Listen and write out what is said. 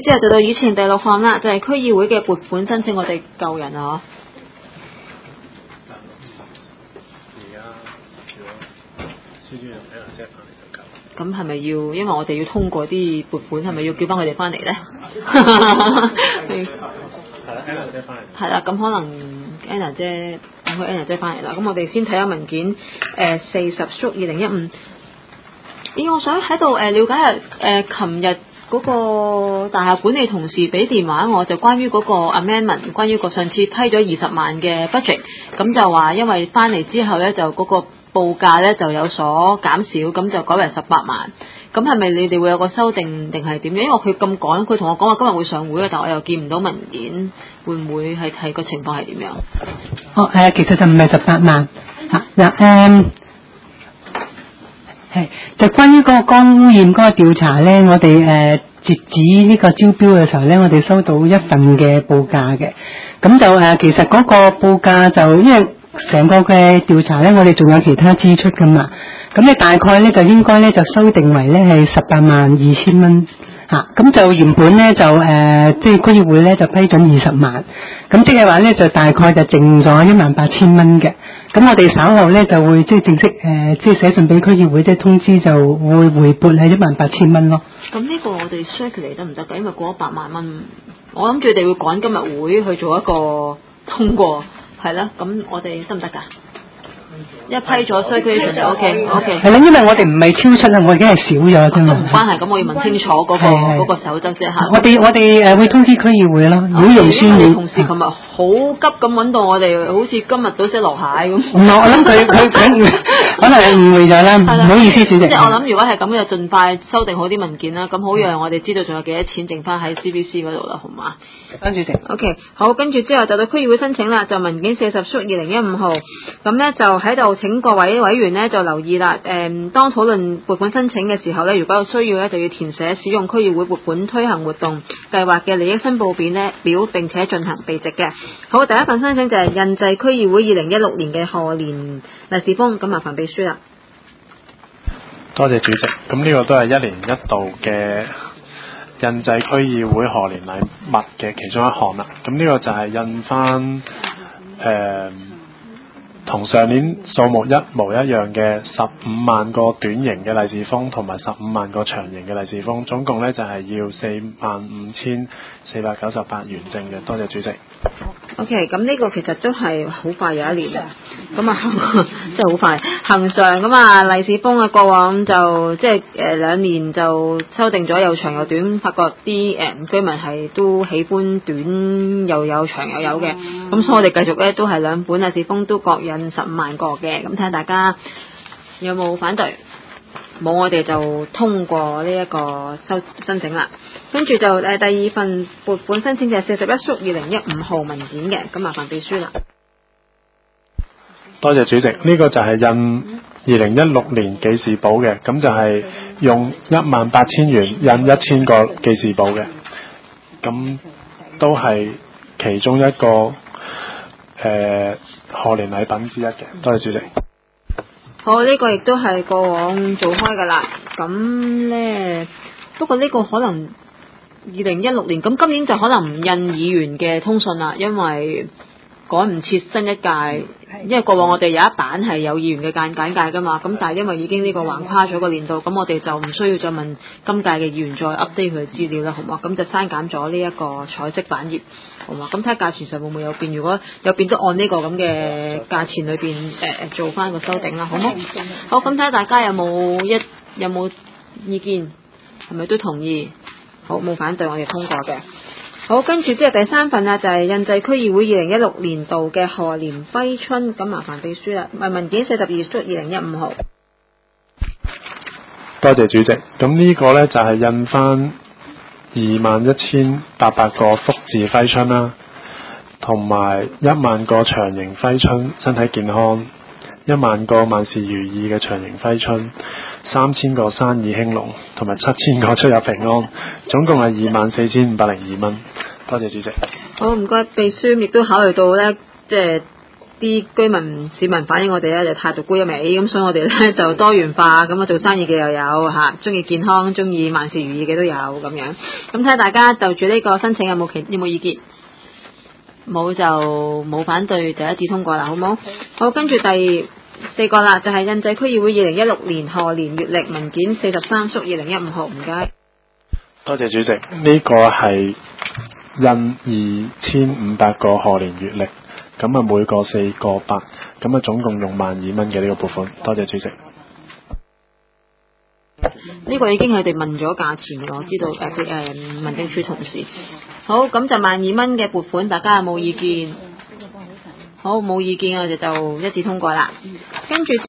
之後就到以前第6項啦，就係區議會嘅撥款申請，我哋救人啊！咁係咪要？因為我哋要通過啲撥款，係咪要叫翻佢哋翻嚟咧？係啦，咁可能 Anna 姐等佢 Anna 姐翻嚟啦。咁我哋先睇下文件40/2015。我想喺度了解下琴日嗰個大廈管理同事俾電話我，就關於嗰個 amendment， 關於個上次批咗20萬嘅 budget， 咁就話因為翻嚟之後咧就嗰個報價咧就有所減少，咁就改為18萬。咁係咪你哋會有個修訂定係點樣？因為佢咁趕，佢同我講話今日會上會嘅，但我又見唔到文件，會唔會係個情況係點樣？ 其實就唔係18萬係就關於嗰個光污染嗰個調查咧，我哋截止呢個招標嘅時候咧，我哋收到一份嘅報價嘅，咁就其實嗰個報價就因為成個嘅調查咧，我哋仲有其他支出噶嘛，咁你大概咧就應該咧就修訂為咧係182000蚊嚇，咁就原本咧就即係區議會咧就批准20萬，咁即係話咧就大概就剩咗18000蚊嘅。咁我哋稍後咧就會即係正式即係寫信俾區議會，即係通知就會回撥係18000蚊咯。 咁呢個我哋 circulate 得唔得㗎？因為過咗8萬蚊，我諗住佢哋會趕今日會去做一個通過，係啦。咁我哋得唔得㗎？一批咗 circulation 就 OK。 係啦，因為我哋唔係超出啦，我已經係少咗啫嘛。 唔關係，咁我要問清楚嗰個守則啫嚇。 我哋會通知區議會咯。如果用書面， 同事琴日好急咁揾到我哋，好似今日都識落蟹咁。 唔係，我諗佢可能係誤會咗啦，唔好意思，主席。 即係我諗，如果係咁，就盡快修訂好啲文件啦。咁好讓我哋知道仲有幾多錢剩翻喺 CBC 嗰度啦，好嘛？ 主席。 OK， 好，跟住之後就到區議會申請啦，就文件40/2015號。咁咧就喺度請各位委員咧就留意啦。當討論撥款申請嘅時候咧，如果有需要咧，就要填寫使用區議會撥款推行活動計劃嘅利益申報表，並且進行備值嘅。好，第一份申請就係印製區議會2016年嘅賀年利是封，咁麻煩秘書啦。 多謝主席。咁呢個都係1年1度嘅印製區議會賀年禮物嘅其中一項啦。咁呢個就係印翻同上年數目一模一樣嘅15萬個短型嘅利是封同埋15萬個長型嘅利是封，總共呢就係要45,498元正嘅。多謝主席。 OK， 咁呢個其實都係好快有一年，咁啊真係好快。恒常咁啊，利是封啊，過往就即係2年就修訂咗又長又短，發覺啲居民係都喜歡短又有長又有嘅，咁所以我哋繼續咧都係2本利是封都各印15萬個嘅，咁睇下大家有冇反對。冇，我哋就通過呢一個申請啦。跟住就第二份撥款申請就係41/2015號文件嘅，咁麻煩秘書啦。 多謝主席。呢個就係印2016年記事簿嘅，咁就係用18000元印1000個記事簿嘅，咁都係其中一個賀年禮品之一嘅。多謝主席。 好，呢個亦都係過往做開噶啦。咁呢，不過呢個可能2016年，咁今年就可能唔印議員嘅通訊啦，因為趕唔切新一屆。因為過往我哋有一版係有議員嘅簡介噶嘛，咁但係因為已經呢個橫跨咗個年度，咁我哋就唔需要再問今屆嘅議員再 update 佢嘅資料啦，好嘛？咁就刪減咗呢一個彩色版頁，好嘛？咁睇下價錢上會唔會有變？如果有變，都按呢個咁嘅價錢裏邊做翻個修訂啦，好冇？好，咁睇下大家有冇意見，係咪都同意？好，冇反對，我哋通過嘅。好，跟住之後第3份啊，就係印製區議會2016年度嘅賀年揮春，咁麻煩秘書啦，文件42/2015號。 多謝主席。咁呢個呢，就係印翻21,800個福字揮春啦，同埋1萬個長形揮春，身體健康；1萬個萬事如意嘅長形揮春；3000個生意興隆，同埋7000個出入平安，總共係24,502蚊。多謝主席。 好，唔該秘書，亦都考慮到呢，即係啲居民市民反映我哋咧就態度高一味，咁所以我哋咧就多元化，咁啊做生意嘅又有嚇，中意健康、中意萬事如意嘅都有咁樣。咁睇下大家就住呢個申請有冇意見？冇就冇反對，就一致通過啦，好冇？好，跟住第4個啦，就係印製區議會2016年賀年月曆文件43/2015號，唔該。 多謝主席，呢個係印2500個賀年月曆，咁啊每個4個8，咁啊總共用12,000蚊嘅呢個撥款，多謝主席。 呢個已經佢哋問咗價錢嘅，我知道民政處同事。好，咁就12,000蚊嘅撥款，大家有冇意見？好，冇意見我哋就一致通過啦。跟住。